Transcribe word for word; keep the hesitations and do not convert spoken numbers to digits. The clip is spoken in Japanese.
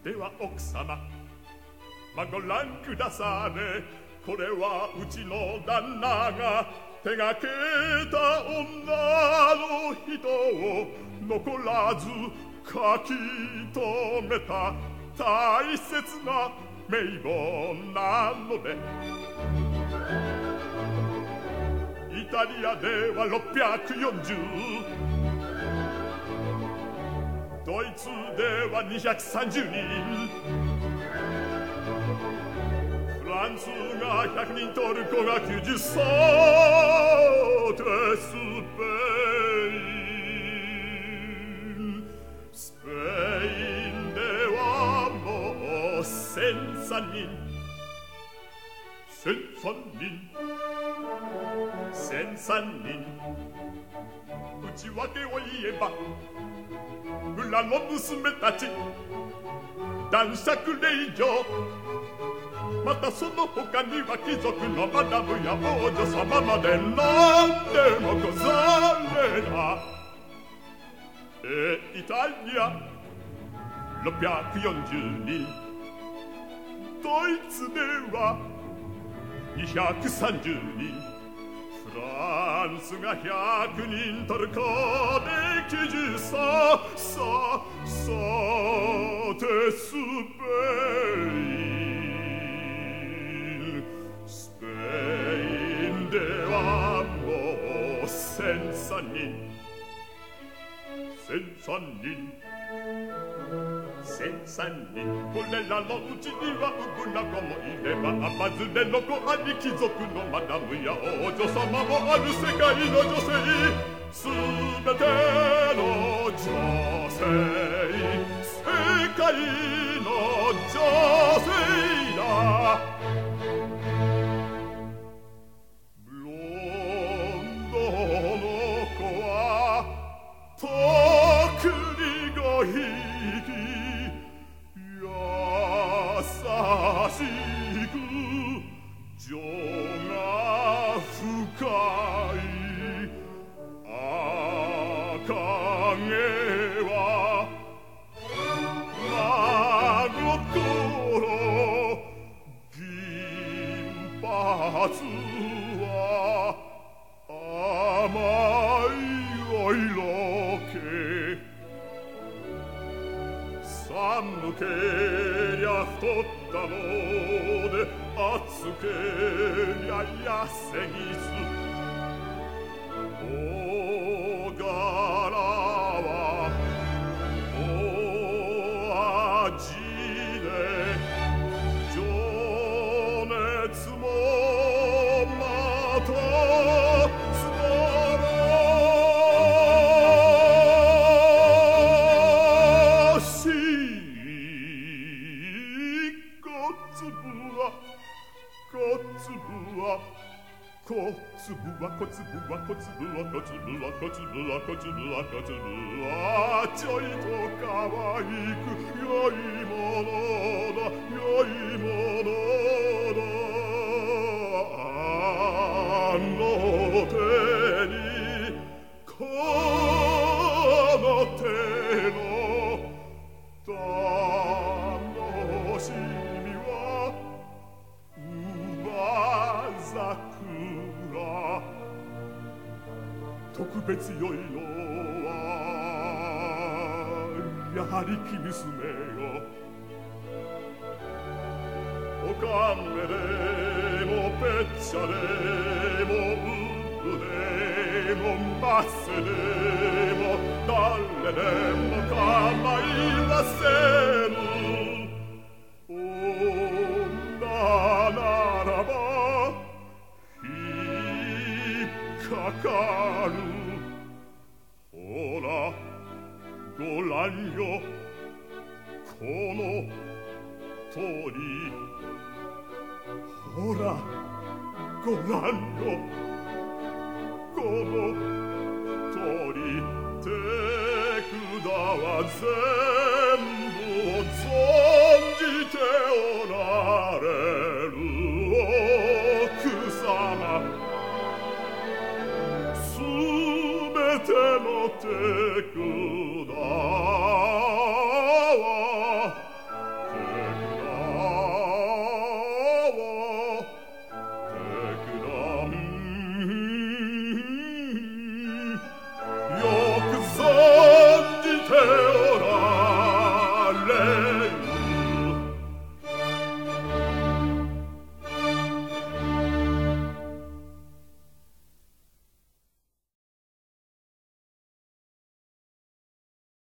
では奥様、まあ、ご覧くだされ。これはうちの旦那が手がけた女の人を残らず書き留めた大切な名簿なので、イタリアではろっぴゃくよんじゅう、ドイツではにひゃくさんじゅうにん、フランスがひゃくにん、トルコがきゅうじゅう、そうでスペインスペインではもうせんさんにん、せんさんにん、せんさんにん。内訳を言えば村の娘たち男爵令嬢、またその他には貴族のマダムや王女様まで何でもござれだ。えイタリアろっぴゃくよんじゅうにん、ドイツではにひゃくさんじゅうにん、フランスがひゃくにん、トルコできゅうじゅう、さささてスペインスペインではもうせんさんにん、せんさんにん、せんさんにん。これらのうちにはうぶな子もいれば、アパズレの子あり、貴族のマダムや王女様もある。世界の女性、すべての女性、世界の女性だ。ブロンドの子は特にごひいき、優しく情が深い。赤毛は真心、銀髪は甘いお色気。寒けりゃ太ったので、暑けりゃ痩せぎす。大柄は大味で、情熱もまた素晴らしい。小粒は小粒は小粒は小粒は小粒は小粒は小粒は小粒は小粒はちょいとかわいく、良いものだ良いものだ。あの手にこの手の楽しみは乳母桜。特別良いのはやはり生娘よ。おかめでもぺっちゃでもううでもませでも誰でも構いませぬ。女ならば引っかかる。ほらごらんよこの通り。ほらごらんよこの通り。手札は全部を存じておられる奥様。すべての手札は Deo